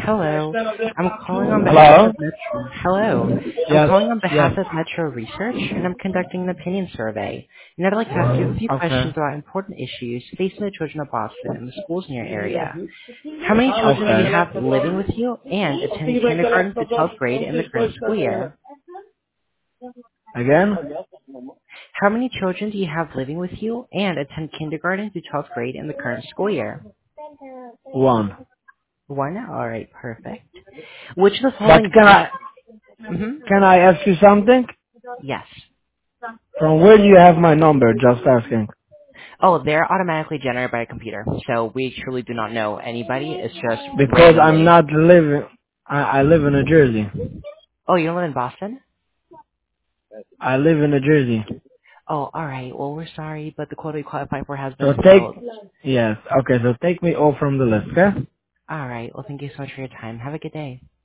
Hello. I'm calling on behalf Hello? of Metro. Hello. I'm Yes, calling on yes. behalf of Metro Research, and I'm conducting an opinion survey. And I'd like to ask you a few Okay. questions about important issues facing the children of Boston and the schools in your area. How many children do you Okay. have living with you and attend kindergarten through 12th grade in the current school year? Again? How many children do you have living with you and attend kindergarten through 12th grade in the current school year? One. One? All right, perfect. Which of the But following can best... I Mm-hmm. can I ask you something? Yes. From where do you have my number? Just asking. Oh, they're automatically generated by a computer, so we truly do not know anybody. It's just Because I'm randomly. not living. I live in New Jersey. Oh, you don't live in Boston? I live in New Jersey. Oh, all right. Well, we're sorry, but the quota you qualify for has So been take. filled. Yes. Okay. So take me off from the list. Okay. All right. Well, thank you so much for your time. Have a good day.